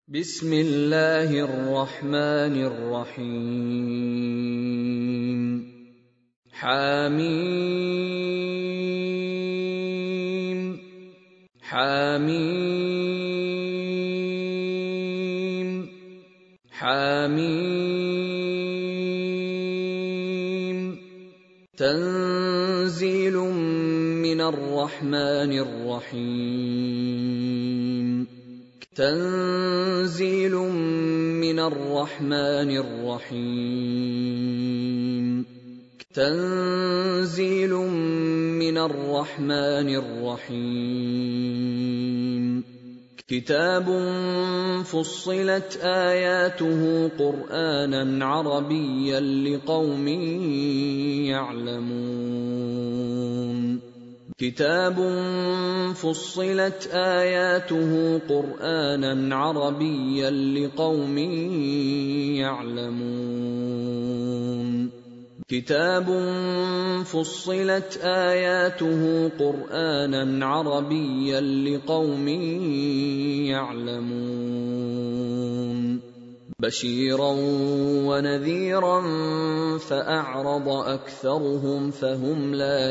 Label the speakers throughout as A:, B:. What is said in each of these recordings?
A: بسم الله الرحمن الرحيم حميم حميم حميم تنزيل من الرحمن الرحيم تنزيل من الرحمن الرحيم تنزيل من الرحمن الرحيم كتاب فصلت آياته قرآنا عربيا لقوم يعلمون كتاب فصلت آياته قرآنا عربيا لقوم يعلمون كتاب فصلت آياته قرآنا عربيا لقوم يعلمون بشيرا ونذيرا فأعرض أكثرهم فهم لا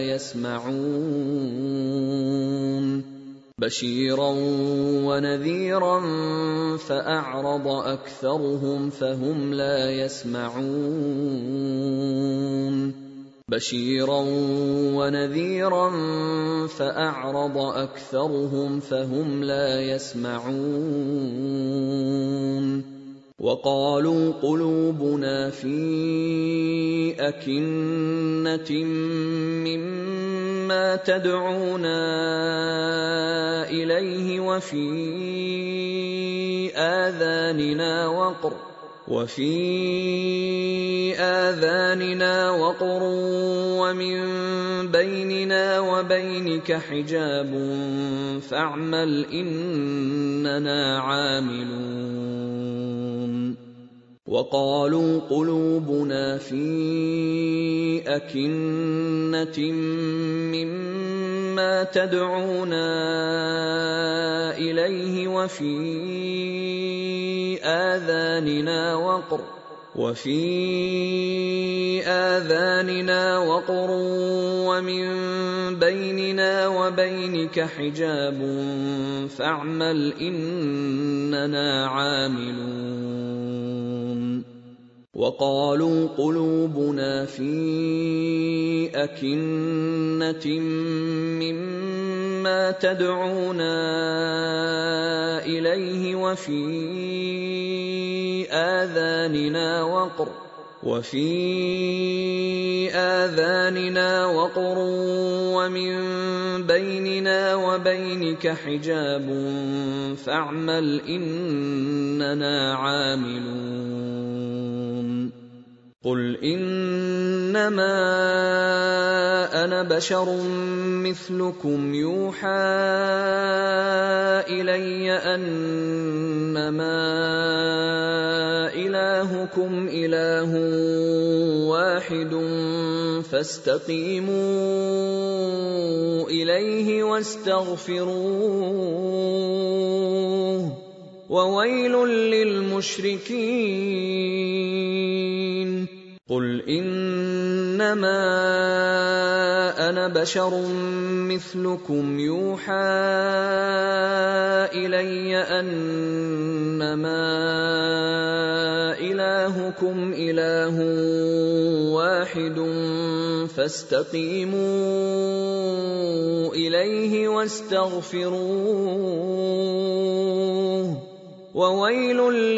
A: يسمعون بشيرا ونذيرا فأعرض أكثرهم فهم لا يسمعون بشيرا ونذيرا فأعرض أكثرهم فهم لا يسمعون وقالوا قلوبنا في أكنة مما تدعونا إليه وفي آذاننا وقر ومن بيننا وبينك حجاب فاعمل إننا عاملون وقالوا قلوبنا في أكنة مما تدعونا إليه وفي آذاننا وقر ومن بيننا وبينك حجاب فاعمل إننا عاملون وقالوا قلوبنا في أكنة مما تدعونا إليه وفي آذاننا وقر ومن بيننا وبينك حجاب فاعمل إننا عاملون قل إنما أنا بشر مثلكم يوحى إلي أنما إلهكم إله واحد فاستقيموا إليه واستغفروه وويل للمشركين قل إنما أنا بشر مثلكم يوحى إلي أنما إلهكم إله واحد فاستقيموا إليه واستغفروه وويل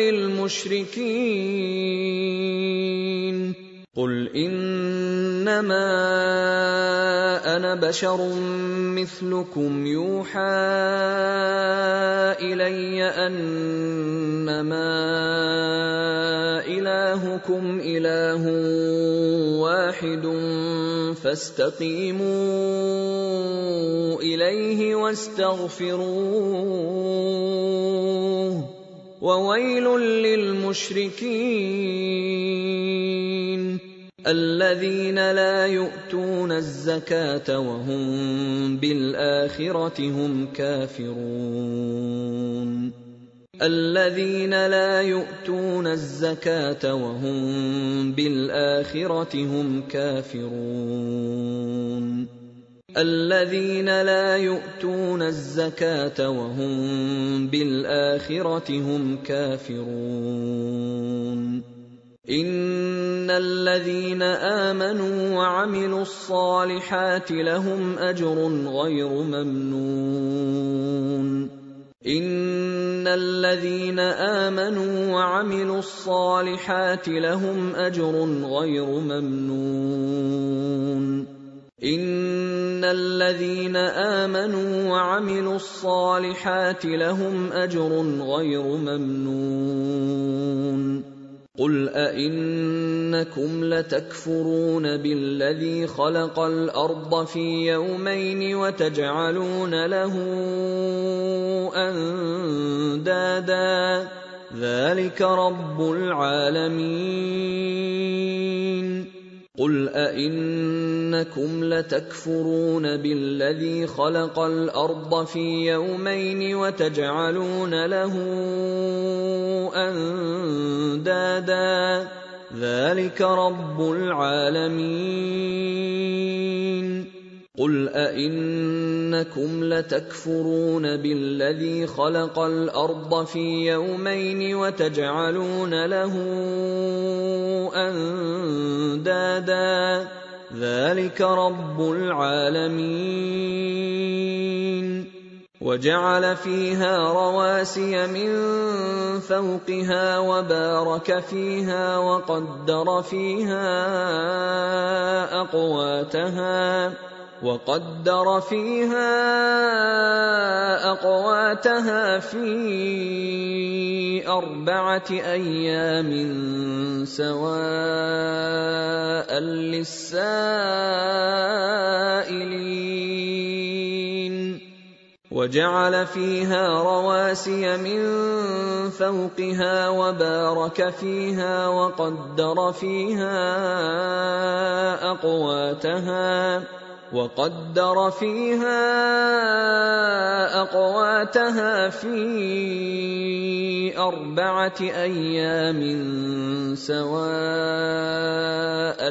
A: للمشركين قل إنما أنا بشر مثلكم يوحى إلي أنما إلهكم إله واحد فاستقيموا إليه واستغفروه وويل للمشركين الذين لا يؤتون الزكاة وهم بالآخرة هم كافرون الذين لا يؤتون الزكاة وهم بالآخرة هم كافرون الذين لا يؤتون الزكاة وهم بالآخرة هم كافرون إن الذين آمنوا وعملوا الصالحات لهم أجر غير ممنون إن الذين آمنوا وعملوا الصالحات لهم أجر غير ممنون إن الذين آمنوا وعملوا الصالحات لهم أجر غير ممنون قل أئنكم لتكفرون بالذي خلق الأرض في يومين وتجعلون له أندادا ذلك رب العالمين قل أئنكم لتكفرون بالذي خلق الأرض في يومين وتجعلون له أندادا ذلك رب العالمين قل أئنكم لتكفرون بالذي خلق الأرض في يومين وتجعلون له أندادا ذلك رب العالمين وجعل فيها رواسي من فوقها وبارك فيها وقدر فيها أقواتها في 4 أيام سواء للسائلين وجعل فيها رواسي من فوقها وبارك فيها وقدر فيها أقواتها في 4 أيام سواء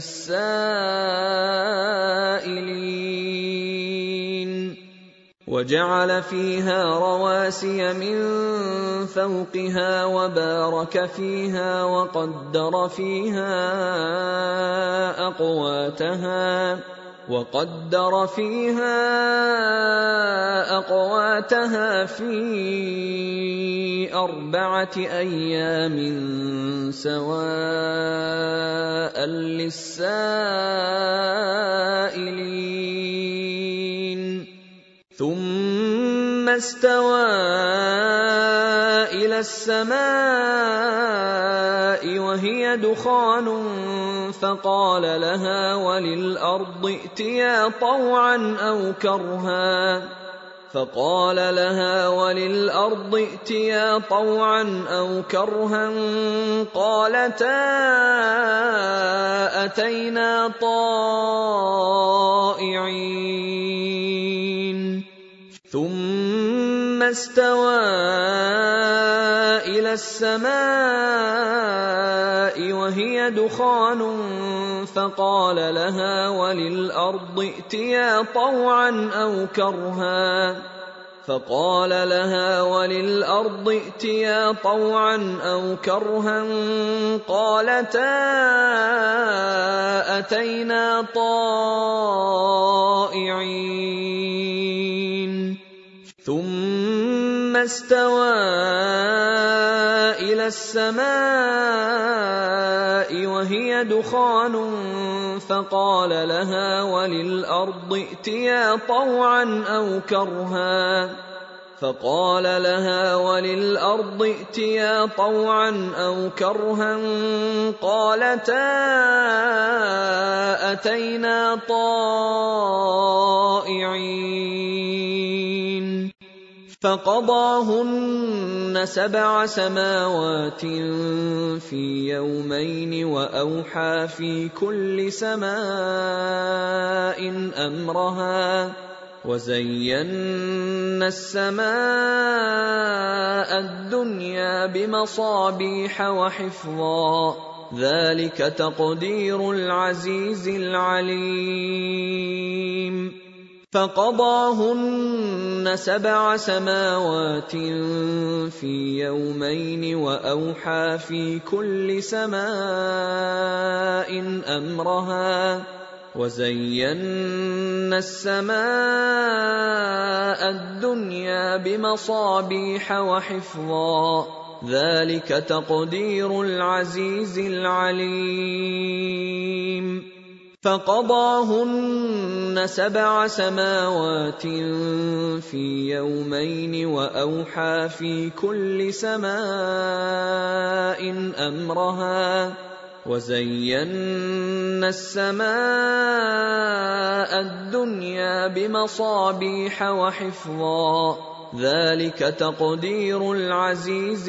A: للسائلين وجعل فيها رواسي من فوقها وبارك فيها وقدر فيها أقواتها في 4 أيام سواء للسائلين ثم استوى إلى السماء وهي دخان فقال لها وللأرض ائتيا طوعا أو كرها قالتا أتينا طائعين ثم استوى إلى السماء وهي دخان فقال لها وللأرض ائتيا طوعا أو كرها قالتا أتينا طائعين ثم استوى إلى السماء وهي دخان فقال لها وللأرض ائتيا طوعا أو كرها قالتا أتينا طائعين فقضاهن 7 سماوات في يومين وأوحى في كل سماء أمرها وزينا السماء الدنيا بمصابيح وحفظا ذلك تقدير العزيز العليم فقضاهن 7 سماوات في يومين وأوحى في كل سماء أمرها وزينا السماء الدنيا بمصابيح وحفظا ذلك تقدير العزيز العليم فقضاهن 7 سماوات في يومين وأوحى في كل سماء أمرها وزينا السماء الدنيا بمصابيح وحفظا ذلك تقدير العزيز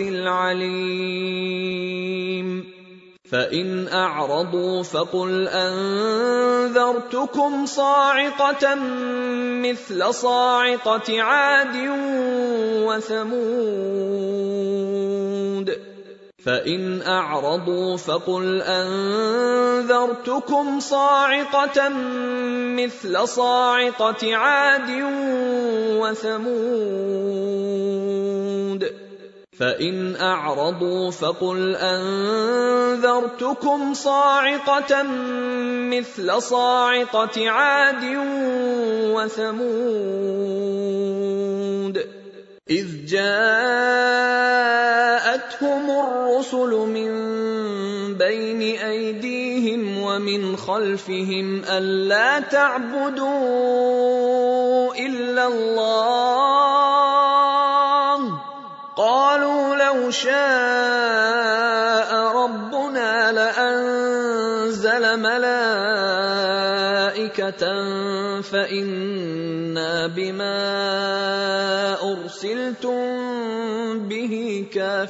A: العليم فإن أعرضوا فقل أنذرتكم صاعقة مثل صاعقة عاد وثمود فإن أعرضوا فقل أنذرتكم صاعقة مثل صاعقة عاد وثمود فإن أعرضوا فقل أنذرتكم صاعقة مثل صاعقة عاد وثمود إذ جاءتهم الرسل من بين أيديهم ومن خلفهم ألا تعبدوا إلا الله قالوا لو شاء ربنا لأنزل ملائكة فإنا بما أرسلتم به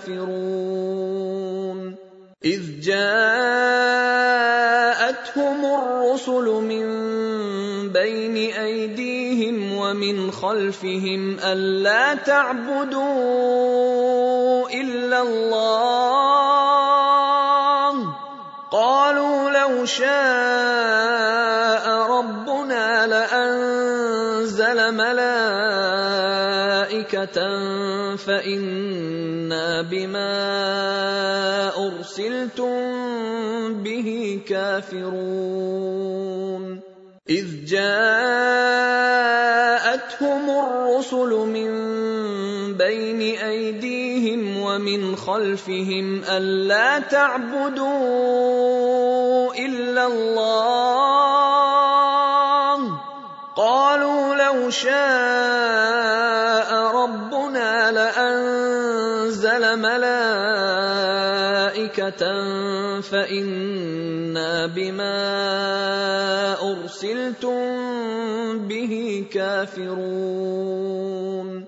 A: كافرون إذ جاءتهم الرسل من بين أيديهم ومن خلفهم ألا تعبدوا إلا الله قالوا لو شاء ربنا لأنزل ملائكة فإنا بما أرسلتم به كافرون إذ جاءتهم الرسل من بين أيديهم ومن خلفهم ألا تعبدوا إلا الله قالوا لو شاء ربنا لأنزل ملائكة فإنا بما أرسلتم به كافرون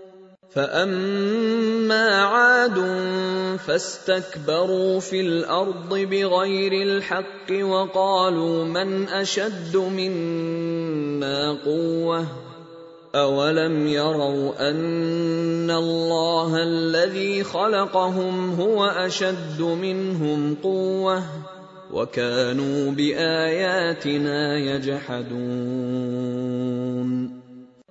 A: فأما عاد فاستكبروا في الأرض بغير الحق وقالوا من أشد منا قوة أولم يروا أن الله الذي خلقهم هو أشد منهم قوة وكانوا بآياتنا يجحدون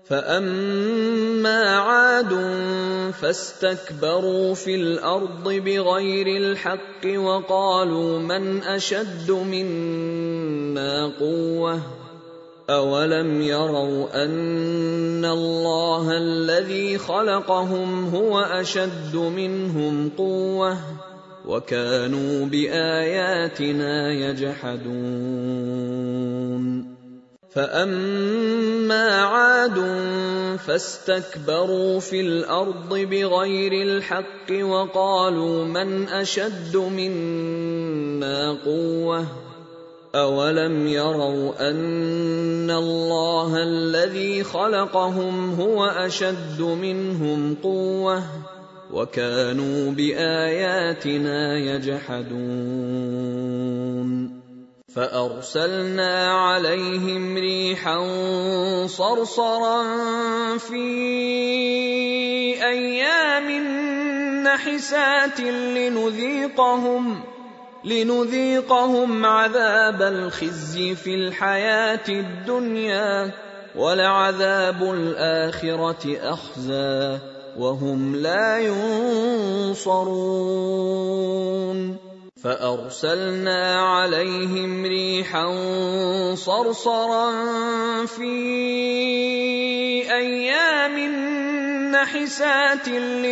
A: فأما عاد فاستكبروا في الأرض بغير الحق وقالوا من أشد منا قوة أولم يروا أن الله الذي خلقهم هو أشد منهم قوة وكانوا بآياتنا يجحدون فأما عاد فاستكبروا في الأرض بغير الحق وقالوا من أشد منا قوة أولم يروا أن الله الذي خلقهم هو أشد منهم قوة وكانوا بآياتنا يجحدون فأرسلنا عليهم ريحا صرصرا في أيام نحسات لنذيقهم عذاب الخزي في الحياة الدنيا ولعذاب الآخرة أخزى وهم لا ينصرون فأرسلنا عليهم ريحا صرصرا في أيام نحسات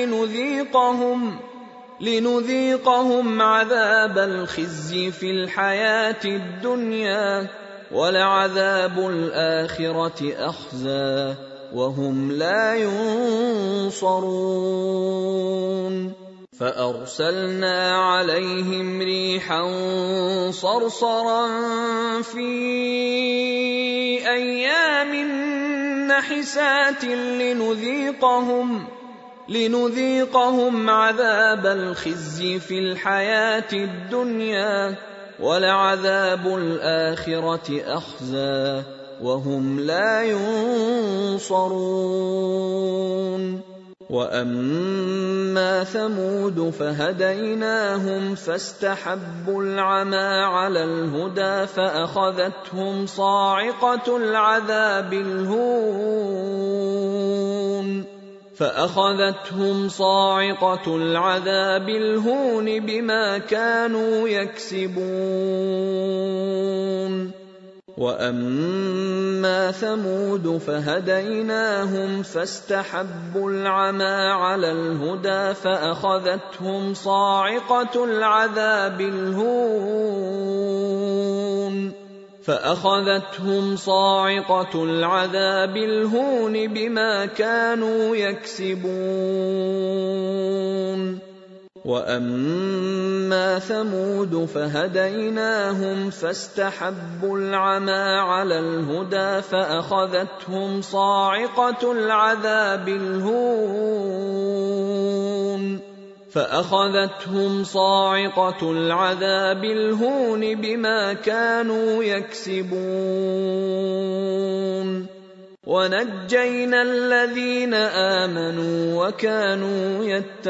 A: لنذيقهم عذاب الخزي في الحياة الدنيا ولعذاب الآخرة أخزى وهم لا ينصرون فأرسلنا عليهم ريحا صرصرا في أيام نحسات لنذيقهم عذاب الخزي في الحياة الدنيا ولعذاب الآخرة أخزى وهم لا ينصرون وأما ثمود فهديناهم فاستحبوا العمى على الهدى فأخذتهم صاعقة العذاب الهون بما كانوا يكسبون وأما ثمود فهديناهم فاستحبوا العمى على الهدى فأخذتهم صاعقة العذاب الهون بما كانوا يكسبون وأما ثمود فهديناهم فاستحبوا العمى على الهدى فأخذتهم صاعقة العذاب الهون بما كانوا يكسبون ونجينا الذين آمنوا وكانوا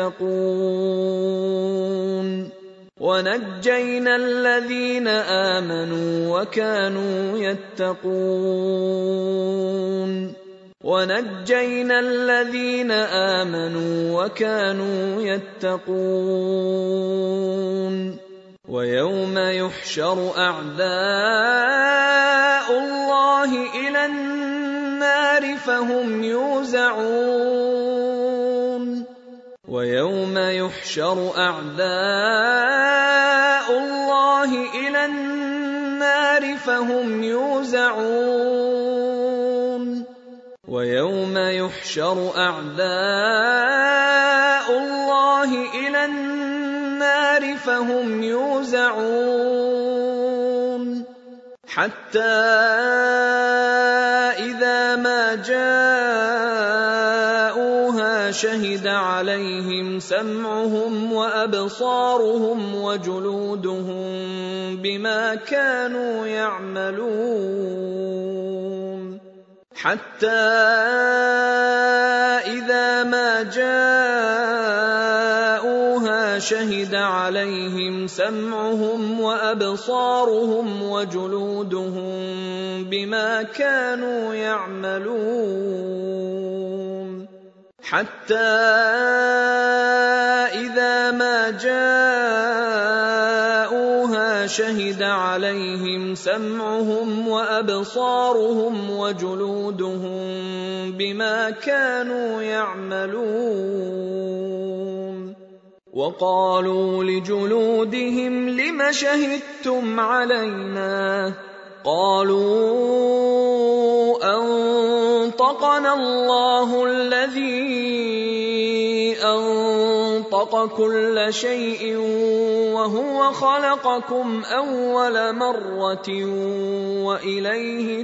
A: يتقون ويوم يحشر أعداء الله إلى النار فهم يوزعون حتى إذا ما جاءوها شهد عليهم سمعهم وأبصارهم وجلودهم بما كانوا يعملون شهد عليهم سمعهم وأبصارهم وجلودهم بما كانوا يعملون حتى إذا ما جاءوها شهد عليهم سمعهم وأبصارهم وجلودهم بما كانوا يعملون وقالوا لجلودهم لم شهدتم علينا قالوا أنطقنا الله الذي أنطق كل شيء وهو خلقكم أول مرة وإليه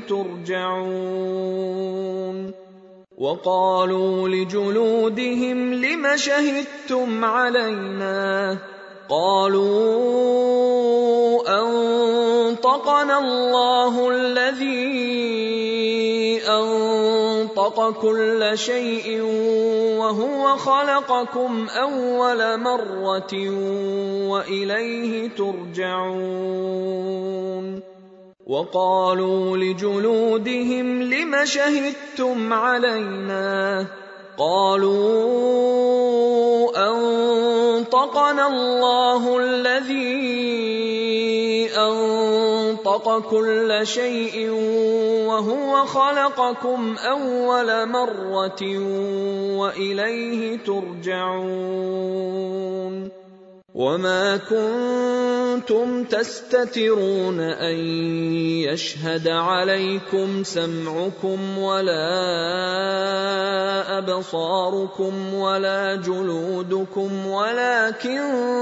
A: ترجعون وقالوا لجلودهم لم شهدتم علينا قالوا أنطقنا أنطقنا الله الذي أنطق كل شيء وهو خلقكم أول مرة وإليه ترجعون وقالوا لجلودهم لم شهدتم علينا قالوا أنطقنا الله الذي أنطق كل شيء وهو خلقكم أول مرة وإليه ترجعون وما كنتم تستترون أن يشهد عليكم سمعكم ولا أبصاركم ولا جلودكم ولكن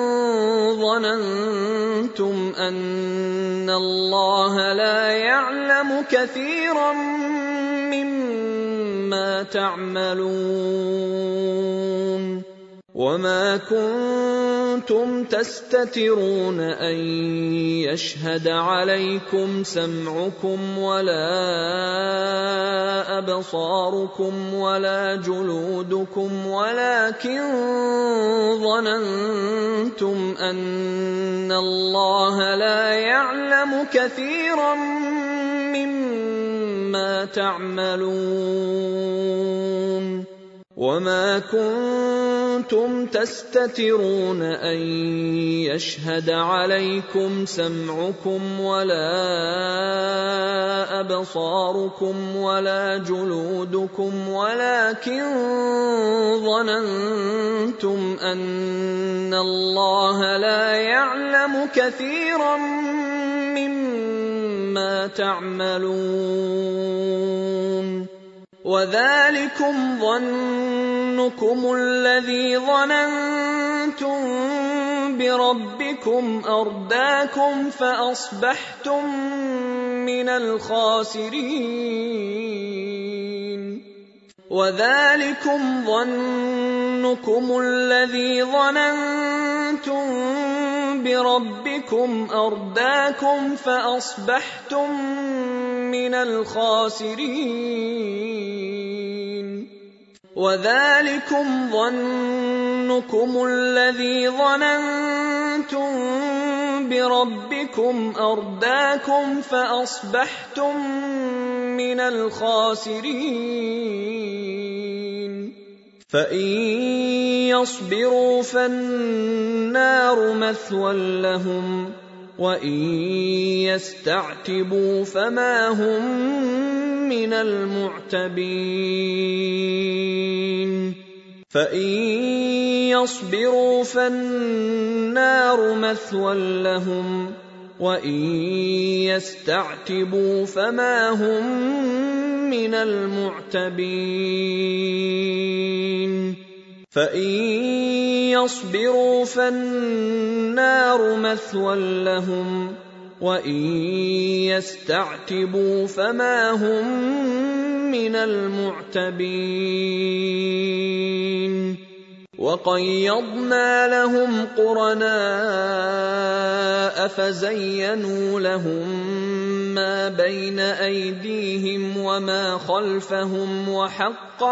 A: ظننتم أن الله لا يعلم كثيرا مما تعملون وما كنتم تستترون أن يشهد عليكم سمعكم ولا أبصاركم ولا جلودكم ولكن ظننتم أن الله لا يعلم كثيرا مما تعملون وما كنتم تستترون أن يشهد عليكم سمعكم ولا أبصاركم ولا جلودكم ولكن ظننتم أن الله لا يعلم كثيرا مما تعملون وذلكم ظنكم الذي ظننتم بربكم أرداكم فأصبحتم من الخاسرين وذلكم ظنكم الذي ظننتم بربكم أرداكم فأصبحتم من الخاسرين وذلكم ظنكم الذي ظننتم بربكم أرداكم فأصبحتم من الخاسرين فإن يصبروا فالنار مثوى لهم وإن يستعتبوا فما هم من المعتبين فإن يصبروا فالنار مثوى لهم وإن يستعتبوا فما هم من المعتبين فإن يصبروا فالنار مثوى لهم وإن يستعتبوا فما هم من المعتبين وقيضنا لهم قرناء فزينوا لهم ما بين أيديهم وما خلفهم وحق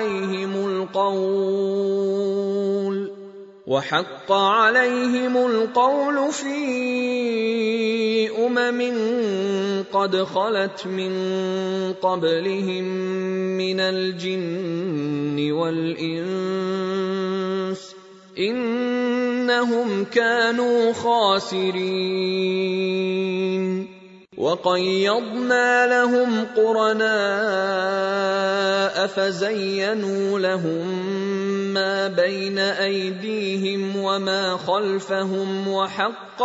A: عليهم القول في قد خلت من قبلهم من الجن والإنس إنهم كانوا خاسرين وقيضنا لهم قرناء فزينوا لهم ما بين أيديهم وما خلفهم وحق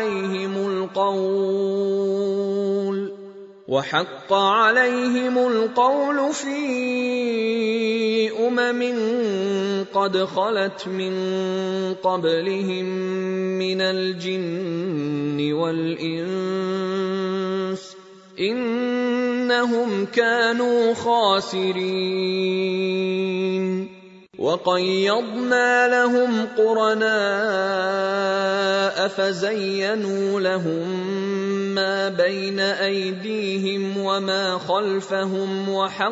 A: عليهم القول في قد خلت من قبلهم من الجن والإنس إنهم كانوا خاسرين وقيضنا لهم قرناء السَّمَاءَ فَزَيَّنُوا لَهُم مَّا بَيْنَ أَيْدِيهِمْ وَمَا خَلْفَهُمْ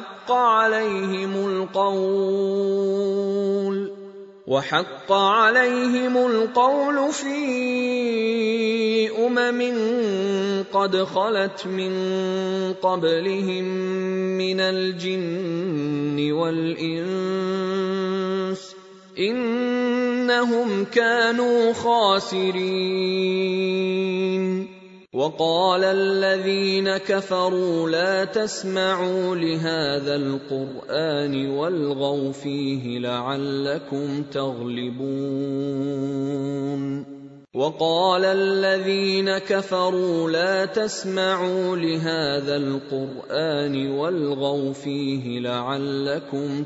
A: وَحَقَّ عَلَيْهِمُ الْقَوْلُ فِي قَدْ خَلَتْ مِن قَبْلِهِم مِّنَ الْجِنِّ وَالْإِنسِ ۖ إِنَّهُمْ كَانُوا خَاسِرِينَ وَقَالَ الَّذِينَ كَفَرُوا لَا تَسْمَعُوا لِهَٰذَا الْقُرْآنِ وَالْغَوْا فِيهِ لَعَلَّكُمْ تَغْلِبُونَ وَقَالَ الَّذِينَ كَفَرُوا لَا تَسْمَعُوا لِهَٰذَا الْقُرْآنِ وَالْغَوْا فِيهِ لَعَلَّكُمْ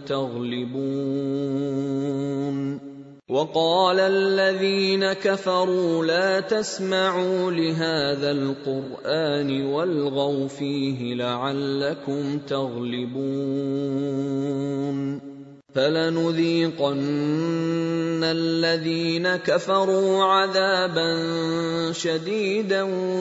A: تَغْلِبُونَ وَقَالَ الَّذِينَ كَفَرُوا لَا تَسْمَعُوا لِهَٰذَا الْقُرْآنِ وَالْغَوْا فِيهِ لَعَلَّكُمْ تَغْلِبُونَ فَلَنُذِيقَنَّ الَّذِينَ كَفَرُوا عَذَابًا شَدِيدًا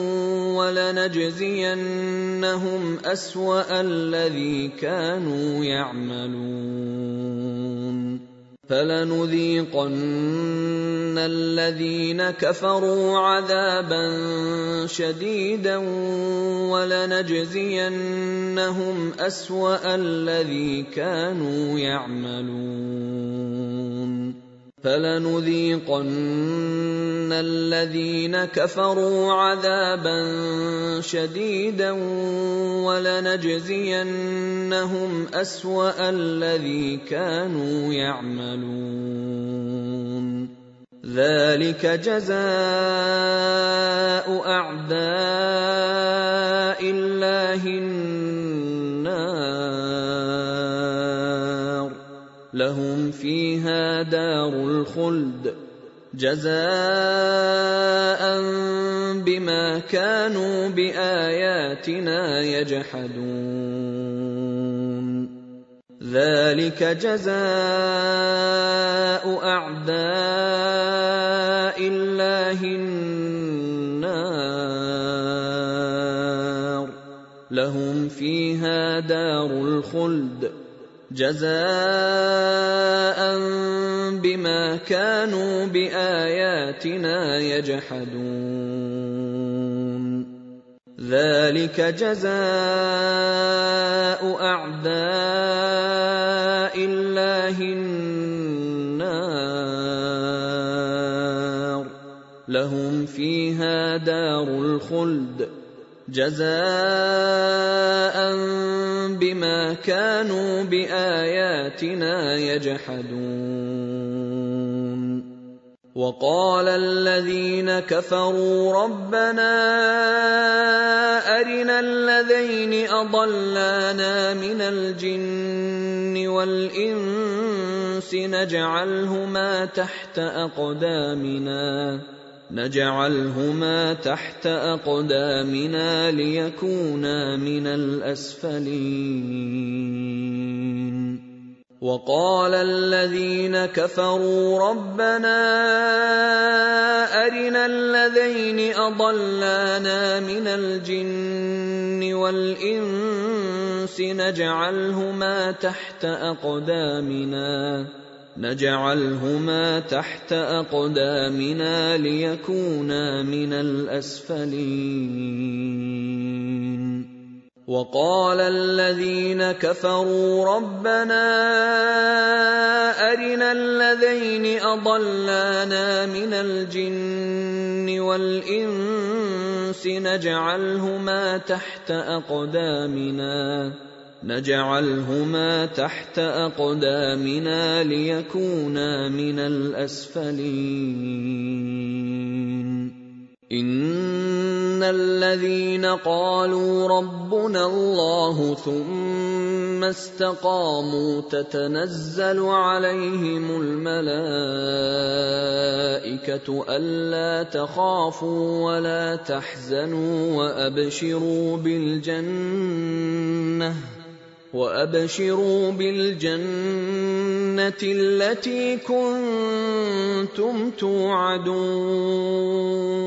A: وَلَنَجْزِيَنَّهُمْ أَسْوَأَ الَّذِي كَانُوا يَعْمَلُونَ فَلَنُذِيقَنَّ الَّذِينَ كَفَرُوا عَذَابًا شَدِيدًا وَلَنَجْزِيَنَّهُمْ أَسْوَأَ الَّذِي كَانُوا يَعْمَلُونَ فَلَنُذِيقَنَّ الَّذِينَ كَفَرُوا عَذَابًا شَدِيدًا وَلَنَجْزِيَنَّهُمْ أَسْوَأَ الَّذِي كَانُوا يَعْمَلُونَ ذَلِكَ جَزَاءُ أَعْدَاءِ اللَّهِ النَّارُ لَهُمْ فِيهَا دَارُ الْخُلْدِ جَزَاءً بِمَا كَانُوا بِآيَاتِنَا يَجْحَدُونَ ذَلِكَ جَزَاءُ أَعْدَاءِ اللَّهِ النَّارُ لَهُمْ فِيهَا دَارُ الْخُلْدِ جَزَاءً بِمَا كَانُوا بِآيَاتِنَا يَجْحَدُونَ ذَلِكَ جَزَاءُ أَعْدَاءِ اللَّهِ النَّارُ لَهُمْ فِيهَا دَارُ الْخُلْدِ جَزَاءً بِمَا كَانُوا بِآيَاتِنَا يَجْحَدُونَ وَقَالَ الَّذِينَ كَفَرُوا رَبَّنَا أَرِنَا الَّذَيْنِ أَضَلَّانَا مِنَ الْجِنِّ وَالْإِنسِ نَجْعَلْهُمَا تَحْتَ أَقْدَامِنَا لِيَكُونَا مِنَ الْأَسْفَلِينَ وَقَالَ الَّذِينَ كَفَرُوا رَبَّنَا أَرِنَا الَّذَيْنِ أَضَلَّانَا مِنَ الْجِنِّ وَالْإِنسِ نَجْعَلْهُمَا تَحْتَ أَقْدَامِنَا لِيَكُونَا مِنَ الْأَسْفَلِينَ وَقَالَ الَّذِينَ كَفَرُوا رَبَّنَا أَرِنَا الَّذَيْنِ أَضَلَّانَا مِنَ الْجِنِّ وَالْإِنسِ نَجْعَلْهُمَا تَحْتَ أَقْدَامِنَا لِيَكُونَا مِنَ الْأَسْفَلِينَ إِنَّ الَّذِينَ قَالُوا رَبُّنَا اللَّهُ ثُمَّ اسْتَقَامُوا تَتَنَزَّلُ عَلَيْهِمُ الْمَلَائِكَةُ أَلَّا تَخَافُوا وَلَا تَحْزَنُوا وَأَبْشِرُوا بِالْجَنَّةِ الَّتِي كُنتُمْ تُوعَدُونَ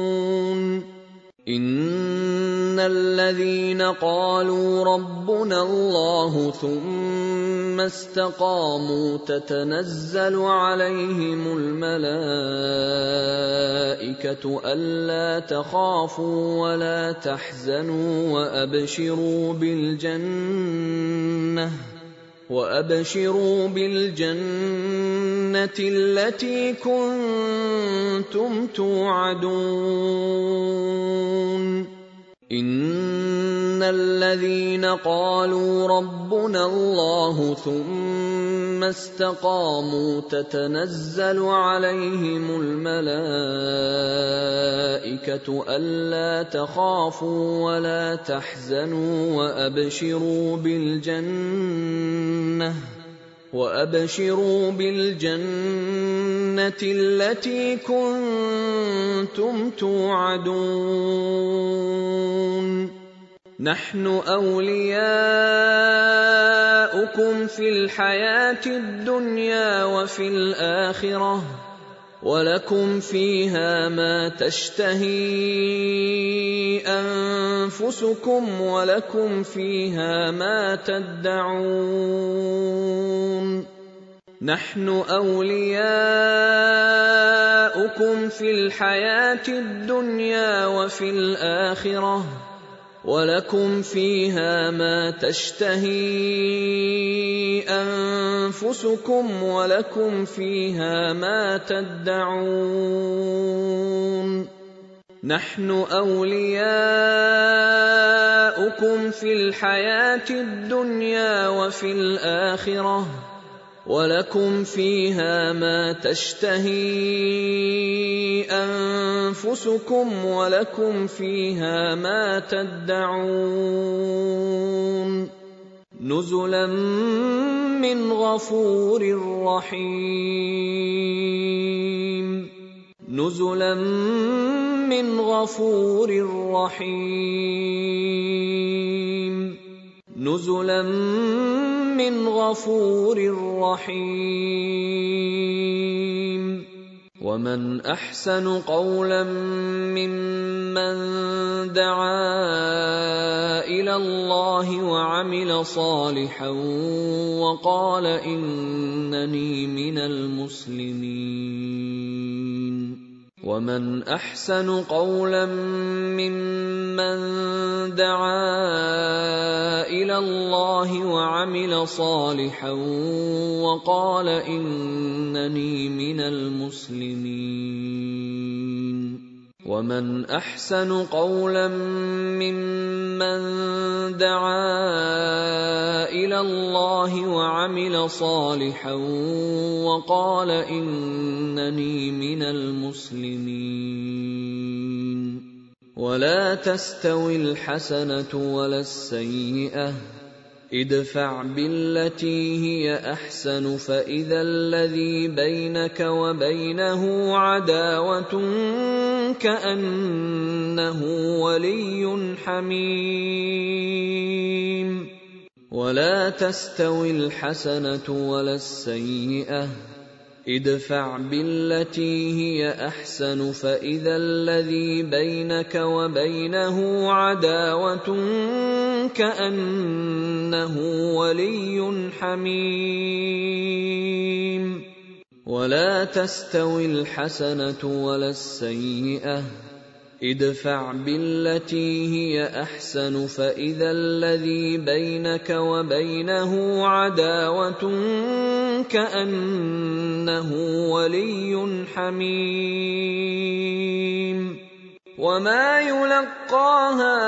A: إن الذين قالوا ربنا الله ثم استقاموا تتنزل عليهم الملائكة ألا تخافوا ولا تحزنوا وأبشروا بالجنة التي كنتم توعدون إن الذين قالوا ربنا الله ثم استقاموا تتنزل عليهم الملائكة ألا تخافوا ولا تحزنوا وأبشروا بالجنة التي كنتم توعدون نحن أولياؤكم في الحياة الدنيا وفي الآخرة ولكم فيها ما تشتهي أنفسكم ولكم فيها ما تدعون نحن أولياؤكم في الحياة الدنيا وفي الآخرة ولكم فيها ما تشتهي أنفسكم ولكم فيها ما تدعون نحن أولياؤكم في الحياة الدنيا وفي الآخرة ولكم فيها ما تشتهي أنفسكم ولكم فيها ما تدعون نزلا من غفور رحيم نزلا من غفور رحيم نزلا من غفور رحيم ومن أحسن قولا ممن دعا إلى الله وعمل صالحا وقال إنني من المسلمين ومن أحسن قولا ممن دعا إلى الله وعمل صالحا وقال إنني من المسلمين ومن أحسن قولا ممن دعا إلى الله وعمل صالحا وقال إنني من المسلمين ولا تستوي الحسنة ولا السيئة ادفع بالتي هي أحسن فإذا الذي بينك وبينه عداوة كأنه ولي حميم ولا تستوي الحسنة ولا السيئة ادفع بالتي هي أحسن فإذا الذي بينك وبينه عداوة كأنه ولي حميم ولا تستوي الحسنة ولا السيئة ادفع بالتي هي أحسن فإذا الذي بينك وبينه عداوة كأنه ولي حميم وما يلقاها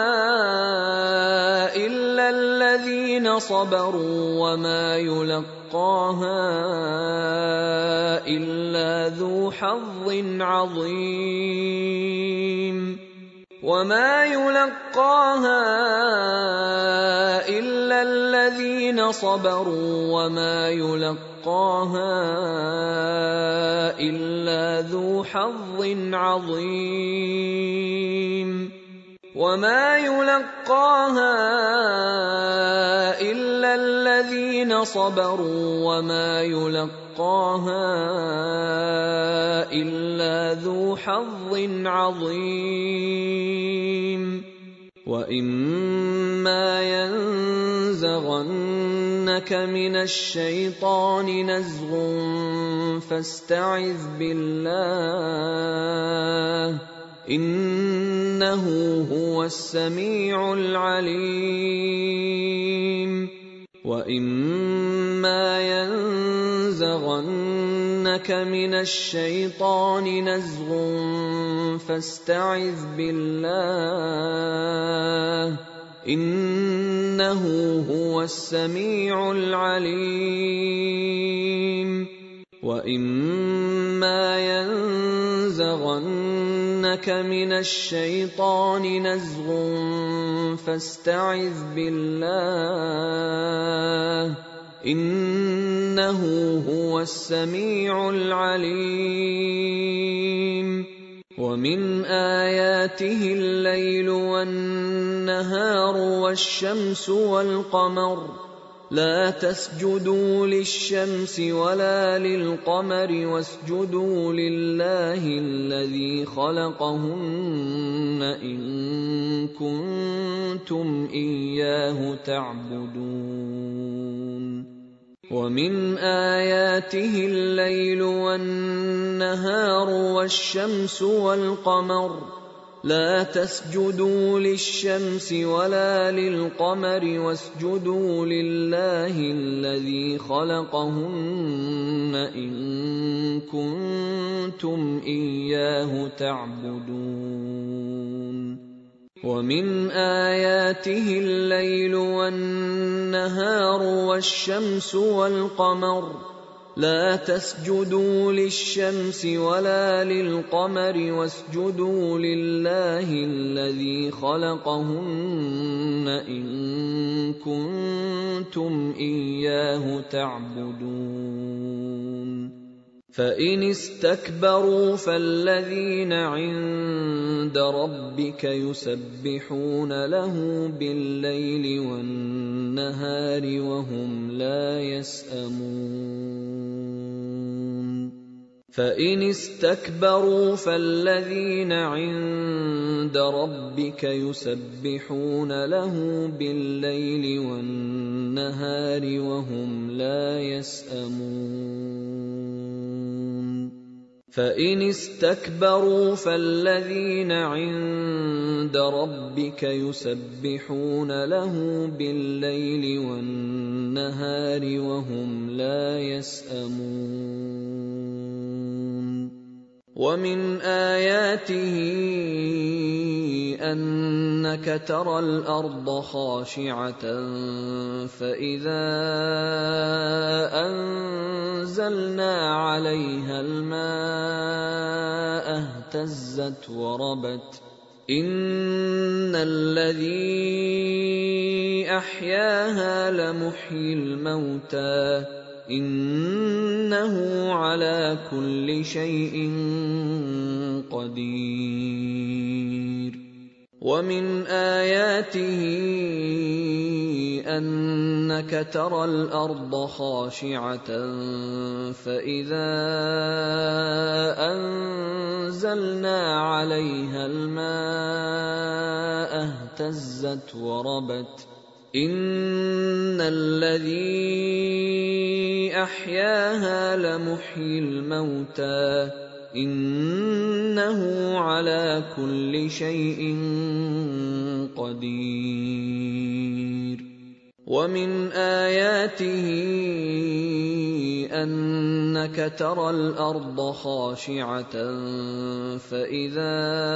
A: إلا الذين صبروا وما يلقاها إلا ذو حظ عظيم وما يلقاها إلا الذين صبروا وما يلقاها إلا ذو حظ عظيم وما يلقاها إلا الذين الَّذِينَ صَبَرُوا وَمَا يُلَقَّاهَا إِلَّا ذُو حَظٍّ عَظِيمٍ وَإِمَّا يَنزَغَنَّكَ مِنَ الشَّيْطَانِ نَزْغٌ فَاسْتَعِذْ بِاللَّهِ إِنَّهُ هُوَ السَّمِيعُ الْعَلِيمُ وَإِمَّا يَنزَغَنَّكَ مِنَ الشَّيْطَانِ نَزْغٌ فَاسْتَعِذْ بِاللَّهِ إِنَّهُ هُوَ السَّمِيعُ الْعَلِيمُ وَإِمَّا يَنزَغَنَّكَ مِنَ الشَّيْطَانِ نَزْغٌ فَاسْتَعِذْ بِاللَّهِ إِنَّهُ هُوَ السَّمِيعُ الْعَلِيمُ وَمِنْ آيَاتِهِ اللَّيْلُ وَالنَّهَارُ وَالشَّمْسُ وَالْقَمَرُ لَا تَسْجُدُوا لِلشَّمْسِ وَلَا لِلْقَمَرِ وَاسْجُدُوا لِلَّهِ الَّذِي خَلَقَهُنَّ إِن كُنتُمْ إِيَّاهُ تَعْبُدُونَ وَمِنْ آيَاتِهِ اللَّيْلُ وَالنَّهَارُ وَالشَّمْسُ وَالْقَمَرُ لَا تَسْجُدُوا لِلشَّمْسِ وَلَا لِلْقَمَرِ وَاسْجُدُوا لِلَّهِ الَّذِي خَلَقَهُنَّ إِن كُنتُمْ إِيَّاهُ تَعْبُدُونَ وَمِنْ آيَاتِهِ اللَّيْلُ وَالنَّهَارُ وَالشَّمْسُ وَالْقَمَرُ لَا تَسْجُدُوا لِلشَّمْسِ وَلَا لِلْقَمَرِ وَاسْجُدُوا لِلَّهِ الَّذِي خَلَقَهُنَّ إِن كُنتُمْ إِيَّاهُ تَعْبُدُونَ فَإِنِ اسْتَكْبَرُوا فَالَّذِينَ عِندَ رَبِّكَ يُسَبِّحُونَ لَهُ بِاللَّيْلِ وَالنَّهَارِ وَهُمْ لَا يَسْأَمُونَ فَإِنِ اسْتَكْبَرُوا فَالَّذِينَ عِندَ رَبِّكَ يُسَبِّحُونَ لَهُ بِاللَّيْلِ وَالنَّهَارِ وَهُمْ لَا يَسْأَمُونَ فَإِنِ اسْتَكْبَرُوا فَالَّذِينَ عِندَ رَبِّكَ يُسَبِّحُونَ لَهُ بِاللَّيْلِ وَالنَّهَارِ وَهُمْ لَا يَسْأَمُونَ وَمِنْ آيَاتِهِ أَنَّكَ تَرَى الْأَرْضَ خَاشِعَةً فَإِذَا أَنزَلْنَا عَلَيْهَا الْمَاءَ اهْتَزَّتْ وَرَبَتْ إِنَّ الَّذِي أَحْيَاهَا لَمُحْيِي الْمَوْتَىٰ إِنَّهُ عَلَىٰ كُلِّ شَيْءٍ قَدِيرٌ وَمِنْ آيَاتِهِ أَنَّكَ تَرَى الْأَرْضَ خَاشِعَةً فَإِذَا أَنزَلْنَا عَلَيْهَا الْمَاءَ اهْتَزَّتْ وَرَبَتْ إِنَّ الَّذِي أَحْيَاهَا لَمُحْيِي الْمَوْتَىٰ إِنَّهُ عَلَىٰ كُلِّ شَيْءٍ قَدِيرٌ وَمِنْ آيَاتِهِ أَنَّكَ تَرَى الْأَرْضَ خَاشِعَةً فَإِذَا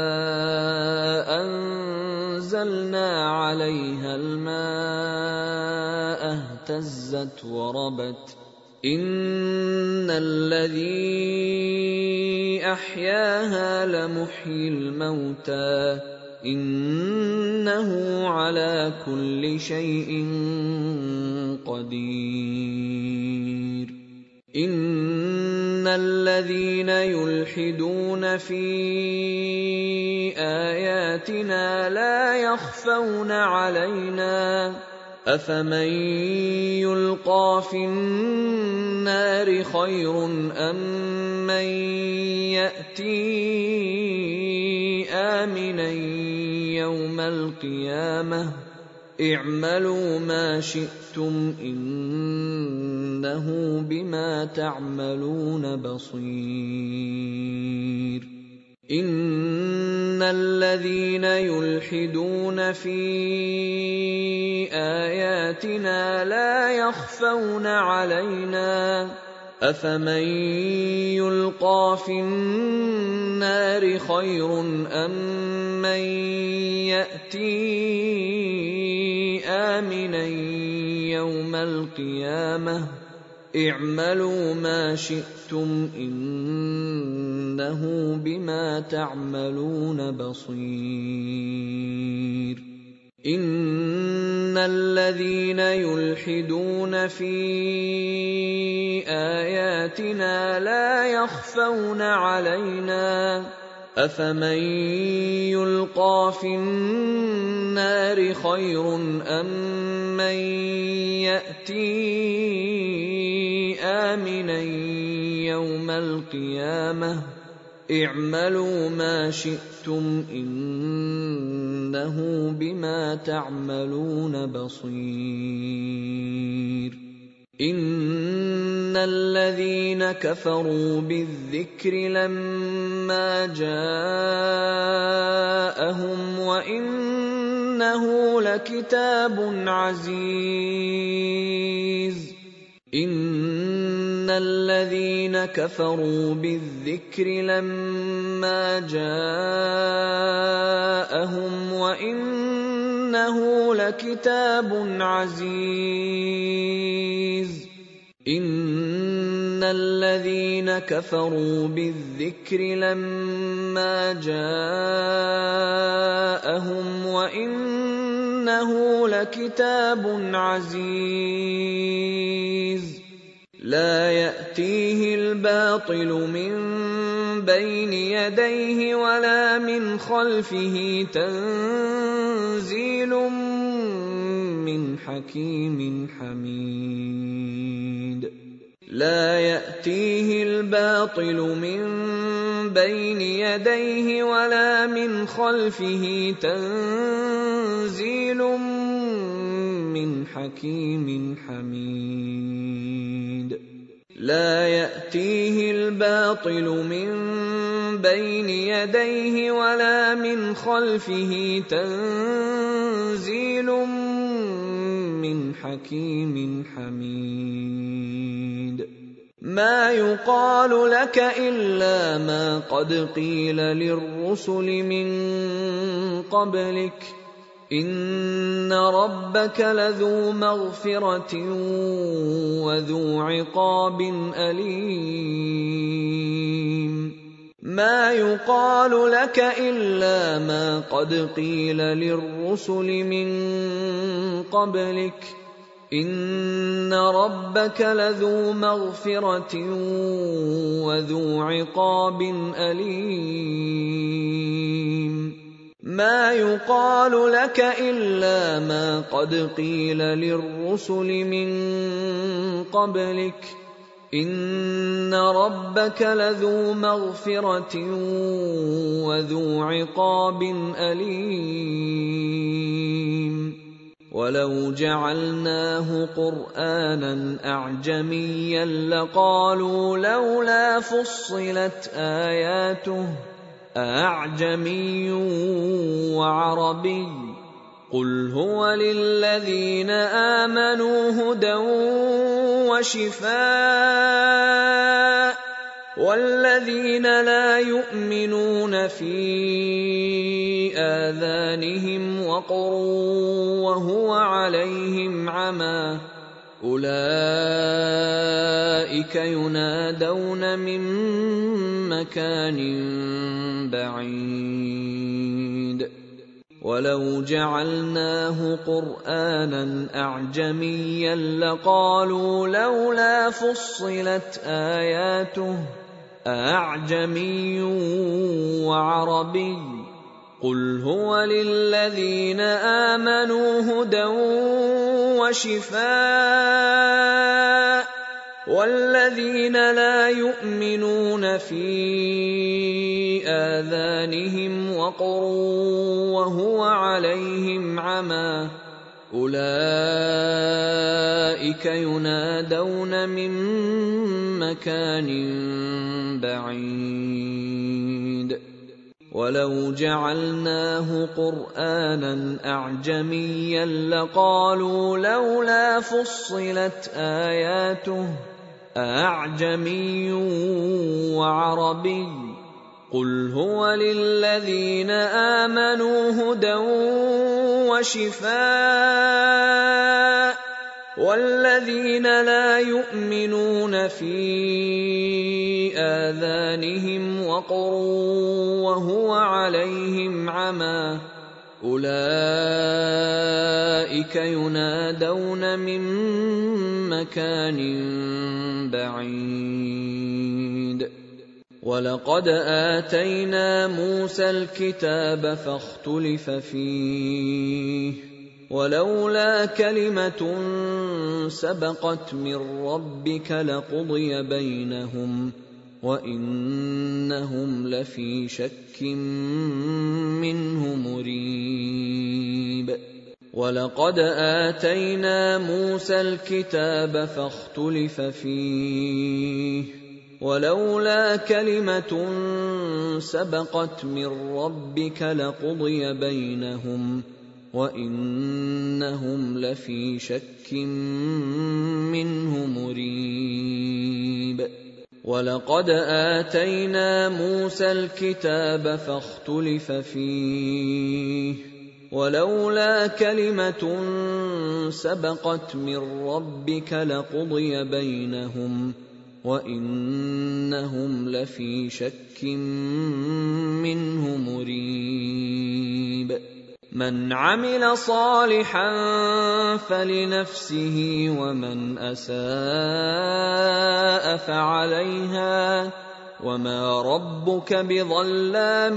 A: أَنزَلْنَا عَلَيْهَا الْمَاءَ اهْتَزَّتْ وَرَبَتْ إِنَّ الَّذِي أَحْيَاهَا لَمُحْيِي الْمَوْتَىٰ إِنَّهُ عَلَىٰ كُلِّ شَيْءٍ قَدِيرٌ إِنَّ الَّذِينَ يُلْحِدُونَ فِي آيَاتِنَا لَا يَخْفَوْنَ عَلَيْنَا أفمن يلقى في النار خير أم من يأتي آمنا يوم القيامة اعملوا ما شئتم إنه بما تعملون بصير إن الذين يلحدون في آياتنا لا يخفون علينا أفمن يلقى في النار خير أم من يأتي آمنا يوم القيامة اعملوا ما شئتم إنه بما تعملون بصير إن الذين يلحدون في آياتنا لا يخفون علينا أفمن يلقى في النار خير أم من يأتي آمنا يوم القيامة اعملوا ما شئتم إنه بما تعملون بصير إن الذين كفروا بالذكر لما جاءهم وإنه لكتاب عزيز إن الذين كفروا بالذكر لما جاءهم وإنه لكتاب عزيز إن الذين كفروا بالذكر لما جاءهم وإنه لكتاب عزيز لا يأتيه الباطل من بين يديه ولا من خلفه تنزيل من حكيم حميد لا يأتيه الباطل من بين يديه ولا من خلفه تنزيل من حكيم حميد لا يأتيه الباطل من بين يديه ولا من خلفه تنزيل من حكيم حميد ما يقال لك إلا ما قد قيل للرسل من قبلك إن ربك لذو مغفرة وذو عقاب أليم ما يقال لك إلا ما قد قيل للرسل من قبلك إن ربك لذو مغفرة وذو عقاب أليم ما يقال لك إلا ما قد قيل للرسل من قبلك إن ربك لذو مغفرة وذو عقاب أليم ولو جعلناه قرآنا أعجميا لقالوا لولا فصلت آياته أأعجمي وعربي قل هو للذين آمنوا هدى وشفاء والذين لا يؤمنون في آذانهم وقر وهو عليهم عمى أولئك ينادون من مكان بعيد ولو جعلناه قرآنا أعجميا لقالوا لولا فصلت آياته أأعجمي وعربي قل هو للذين آمنوا هدى وشفاء والذين لا يؤمنون في آذانهم وقر وهو عليهم عمى أولئك ينادون من مكان بعيد ولو جعلناه قرآنا أعجميا لقالوا لولا فصلت آياته أأعجمي وعربي قل هو للذين آمنوا هدى وشفاء والذين لا يؤمنون في آذانهم وقر وهو عليهم عمى أولئك ينادون من مكان بعيد ولقد آتينا موسى الكتاب فاختلف فيه ولولا كلمة سبقت من ربك لقضي بينهم وإنهم لفي شك منه مريب ولقد آتينا موسى الكتاب فاختلف فيه ولولا كلمة سبقت من ربك لقضي بينهم وإنهم لفي شك منه مريب ولقد آتينا موسى الكتاب فاختلف فيه ولولا كلمة سبقت من ربك لقضي بينهم وإنهم لفي شك منه مريب من عمل صالحا فلنفسه ومن أساء فعليها وما ربك بظلام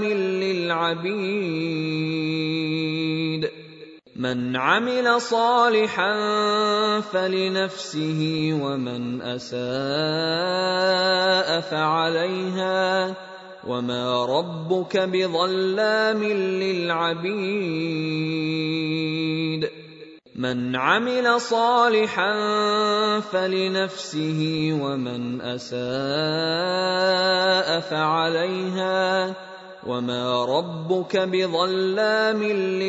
A: للعبيد من عمل صالحا فلنفسه ومن أساء فعليها وما ربك بظلام للعبيد من عمل صالحا فلنفسه ومن أساء فعليها وما ربك بظلام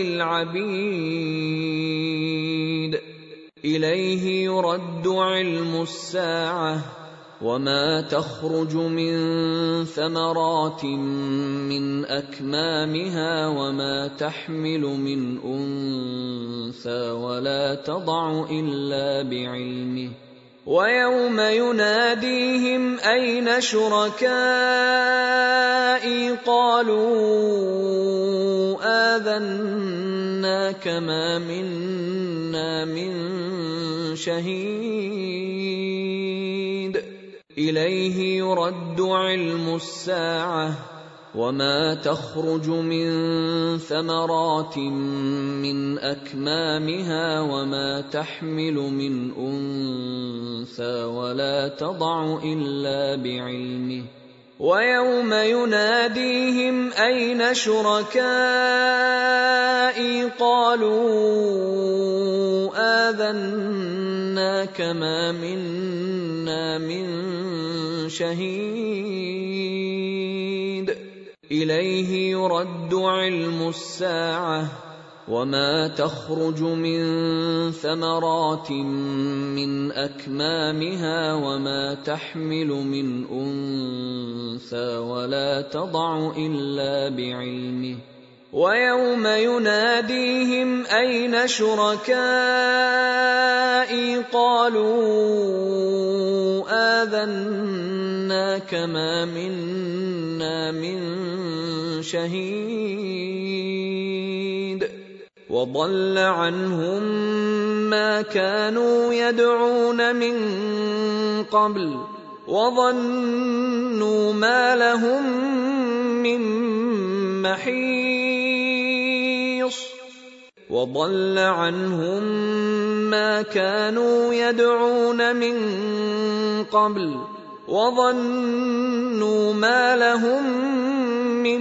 A: للعبيد إليه يرد علم الساعة وما تخرج من ثمرات من أكمامها وما تحمل من أنثى ولا تضع إلا بعلمه ويوم يناديهم أين شركائي قالوا آذناك ما منا من شهيد إليه يرد علم الساعة وما تخرج من ثمرات من أكمامها وما تحمل من أنثى ولا تضع إلا بعلمه ويوم يناديهم أين شركائي قالوا آذناك ما منا من شهيد إليه يرد علم الساعة وما تخرج من ثمرات من أكمامها وما تحمل من أنثى ولا تضع إلا بعلمه ويوم يناديهم أين شركائي قالوا آذناك ما منا من شهيد وضل عنهم ما كانوا يدعون من قبل وظنوا ما لهم من محيص وضل عنهم ما كانوا يدعون من قبل وظنوا ما لهم من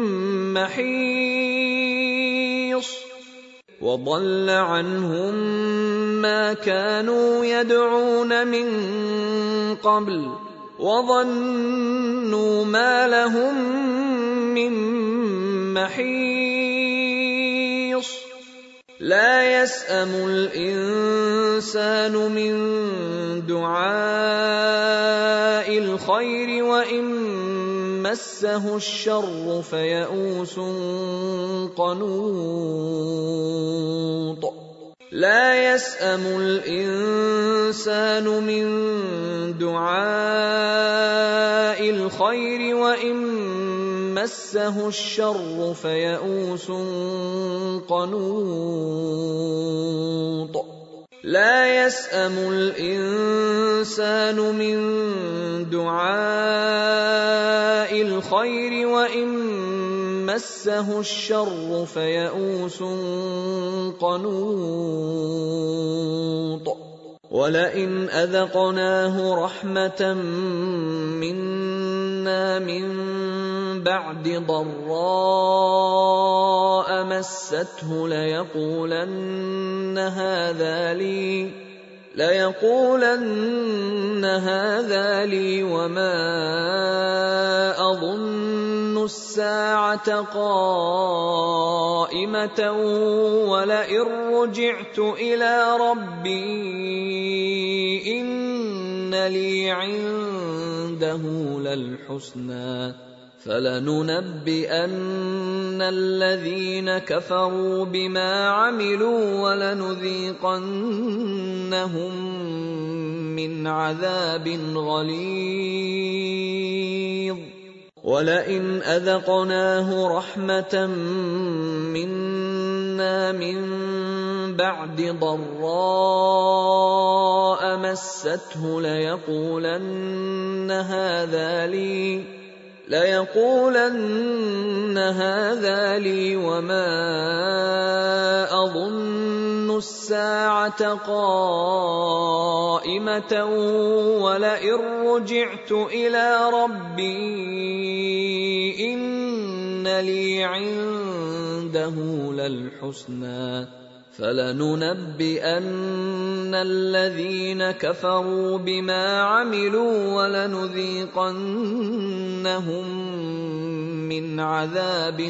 A: محيص وضل عنهم ما كانوا يدعون من قبل وظنوا ما لهم من محيص لا يسأم الإنسان من دعاء الخير وإن مسه الشر فيئوس قنوط لا يسأم الإنسان من دعاء الخير وإن مسه الشر فيئوس قنوط لا يسأم الإنسان من دعاء الخير وإن مسه الشر فيئوس قنوط ولئن أذقناه رحمة منا من بعد ضراء مسته ليقولن هذا لي وما أظن الساعة قائمة ولئن رجعت إلى ربي إن لي عنده للحسنى فلننبئن الذين كفروا بما عملوا ولنذيقنهم من عذاب غليظ ولئن أذقناه رحمة منا من بعد ضراء مسته ليقولن هذا لي وما أظن الساعة قائمة ولئن رجعت إلى ربي إن لي عنده للحسنى فلننبئن الذين كفروا بما عملوا ولنذيقنهم من عذاب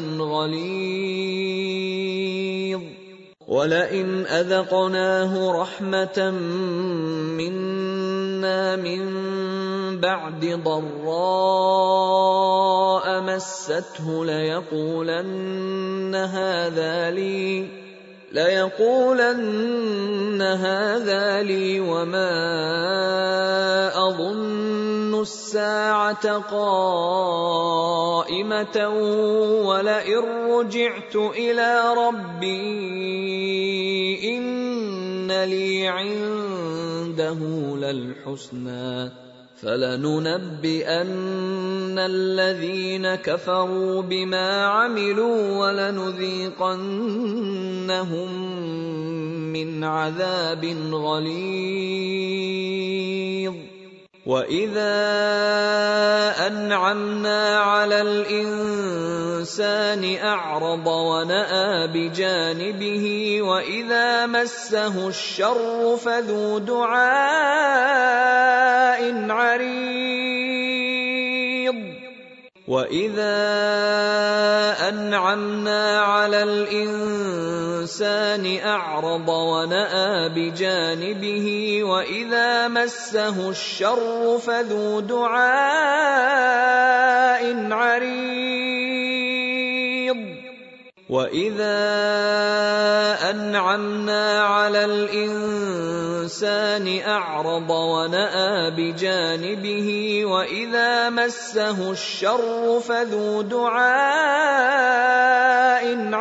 A: غليظ ولئن أذقناه رحمة منا من بعد ضراء مسته ليقولن هذا لي وما أظن الساعة قائمة ولئن رجعت إلى ربي إن لي عنده للحسنى فلننبئن الذين كفروا بما عملوا ولنذيقنهم من عذاب غليظ وإذا أنعمنا على الإنسان أعرض ونأى بجانبه وإذا مسه الشر فذو دعاء عريض وإذا أنعمنا على الإنسان أعرض ونأى بجانبه وإذا مسه الشر فذو دعاء عريض وإذا أنعمنا على الإنسان أعرض ونأى بجانبه وإذا مسه الشر فذو دعاء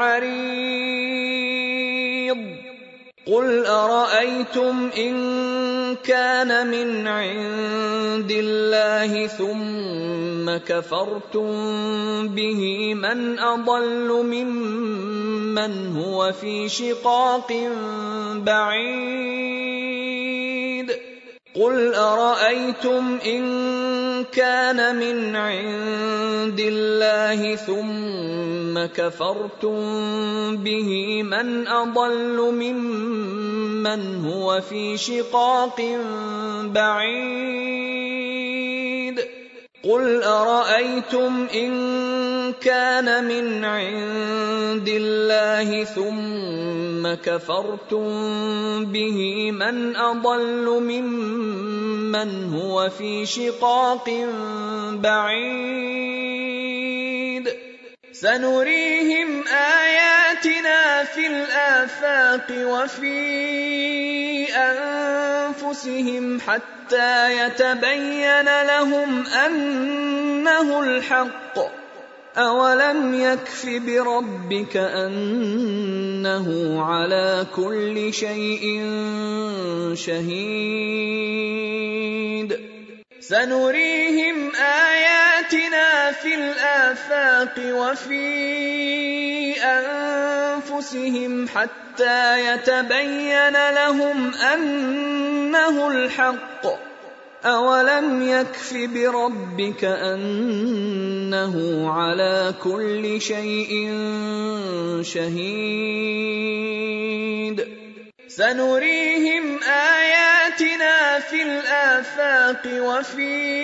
A: عريض قل أرأيتم إن كان من عند الله ثم كفرتم به من أضل ممن هو في شقاق بعيد قل أرأيتم إن كان من عند الله ثم كفرتم به من أضل ممن هو في شقاق بعيد قل أرأيتم إن كان من عند الله ثم كفرتم به من أضل ممن هو في شقاق بعيد سنريهم آياتنا في الآفاق وفي أنفسهم حتى يتبين لهم أنه الحق أولم يكف بربك أنه على كل شيء شهيد سنريهم آياتنا في الآفاق وفي أنفسهم حتى يتبين لهم أنه الحق أولم يكف بربك أنه على كل شيء شهيد سنريهم آياتنا في الآفاق وفي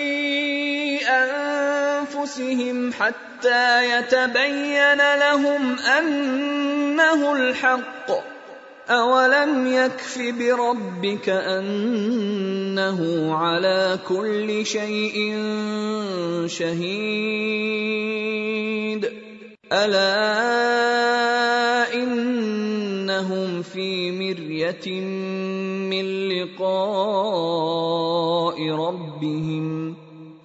A: أنفسهم حتى يتبين لهم أنه الحق أولم يكف بربك أنه على كل شيء شهيد ألا إنهم في مرية من لقاء ربهم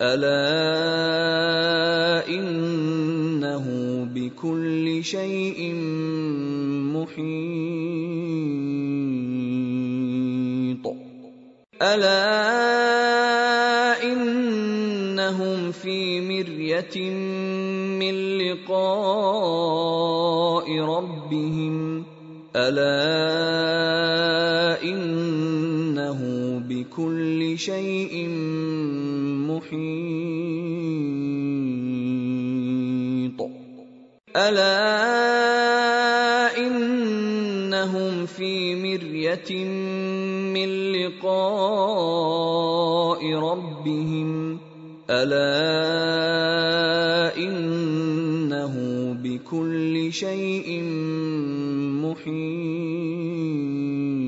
A: ألا إنه بكل شيء محيط ألا إنهم في مرية من لقاء ربهم ألا إنه بكل شيء محيط ألا إنهم في مرية من لقاء ربهم ألا إنه بكل شيء محيط